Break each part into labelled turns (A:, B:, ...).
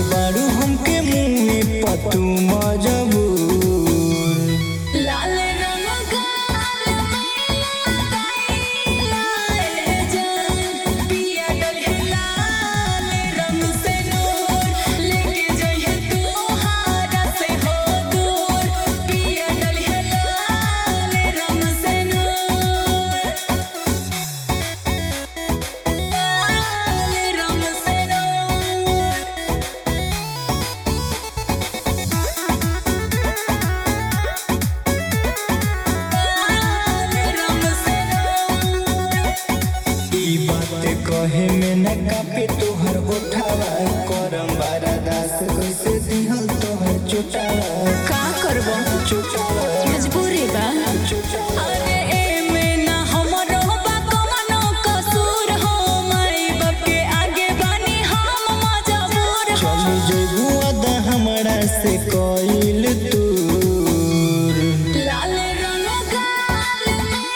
A: बारू हमके मुँह पतू मजबूर
B: लाल रंग गाल में लगाइला जान पिया डले लाल रंग से नूर लेके जइहे तोहारा से हो दूर पिया डले लाल रंग से नूर लाल रंग से नूर
A: ई बात कहे में न कापे तोहर उठावा करम बारा दास कैसे दिहल तोहर चोटावा
B: का करबो
A: चोटावा
B: मजबूरी बा अरे एमे ना हमरो बा कवनो कसूर हो माई बाप के आगे बानी हम मजबूर हो
A: चली जइबू अदा हमरा से कइल दूर
B: लाल रंग गाल में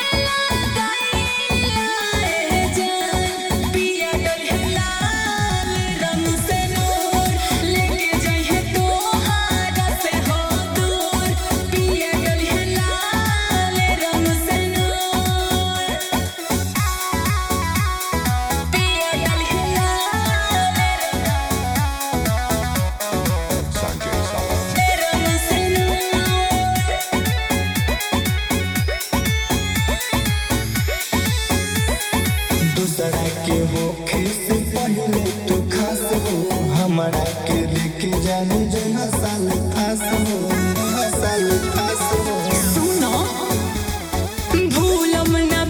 B: लगाइला जान पिया डले लाल रंग से नूर लेके जइहे तोहारा से हो दूर पिया डले लाल रंग से नूर पिया डले लाल
C: Sanjay Salar.
B: रंग से नूर
A: दूसरा के होखे से पहले तो खास हो हमरा के लेके जाने जहाँ साल फास हो साल फास हो
B: सुनो भूलम ना